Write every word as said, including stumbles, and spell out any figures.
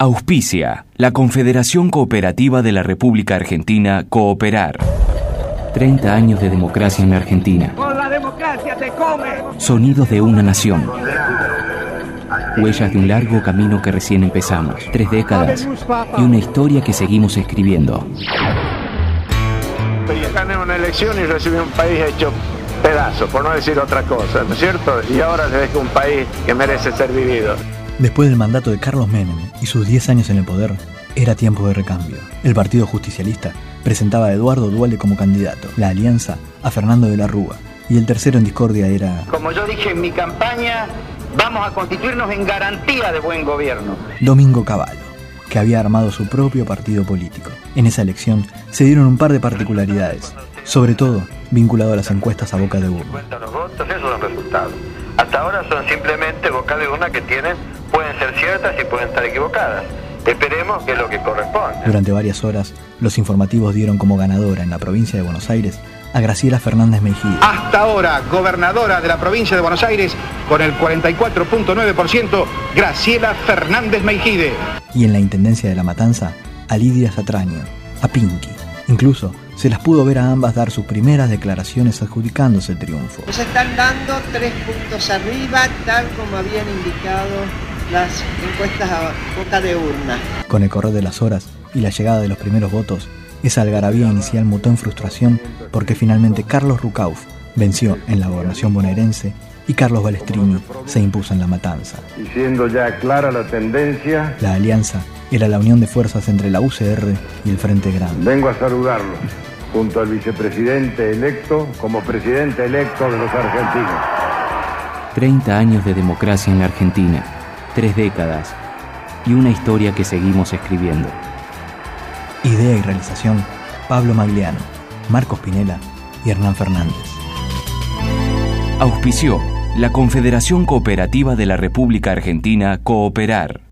Auspicia la Confederación Cooperativa de la República Argentina, Cooperar. treinta años de democracia en la Argentina. ¡Con la democracia se come! Sonidos de una nación. Huellas de un largo camino que recién empezamos. Tres décadas y una historia que seguimos escribiendo. Gané una elección y recibí un país hecho pedazo, por no decir otra cosa, ¿no es cierto? Y ahora se ve que un país que merece ser vivido. Después del mandato de Carlos Menem y sus diez años en el poder, era tiempo de recambio. El Partido Justicialista presentaba a Eduardo Duhalde como candidato, la Alianza a Fernando de la Rúa, y el tercero en discordia era... Como yo dije en mi campaña, vamos a constituirnos en garantía de buen gobierno. Domingo Cavallo, que había armado su propio partido político. En esa elección se dieron un par de particularidades, sobre todo vinculado a las encuestas a boca de urna. Cuentan los votos, esos son resultados. Hasta ahora son simplemente boca de urna que tienen, pueden ser ciertas y pueden estar equivocadas. Esperemos que es lo que corresponde. Durante varias horas, los informativos dieron como ganadora en la provincia de Buenos Aires a Graciela Fernández Meijide. Hasta ahora, gobernadora de la provincia de Buenos Aires, con el cuarenta y cuatro punto nueve por ciento, Graciela Fernández Meijide. Y en la Intendencia de La Matanza, a Lidia Satraño, a Pinky. Incluso se las pudo ver a ambas dar sus primeras declaraciones adjudicándose el triunfo. Nos están dando tres puntos arriba, tal como habían indicado las encuestas a boca de urna. Con el correr de las horas y la llegada de los primeros votos, esa algarabía inicial mutó en frustración porque finalmente Carlos Rucauf venció en la gobernación bonaerense y Carlos Balestrini se impuso en La Matanza. Y siendo ya clara la tendencia, la alianza era la unión de fuerzas entre la U C R y el Frente Grande. Vengo a saludarlos, junto al vicepresidente electo, como presidente electo de los argentinos. treinta años de democracia en la Argentina, tres décadas y una historia que seguimos escribiendo. Idea y realización, Pablo Magliano, Marcos Pinela y Hernán Fernández. Auspició la Confederación Cooperativa de la República Argentina, Cooperar.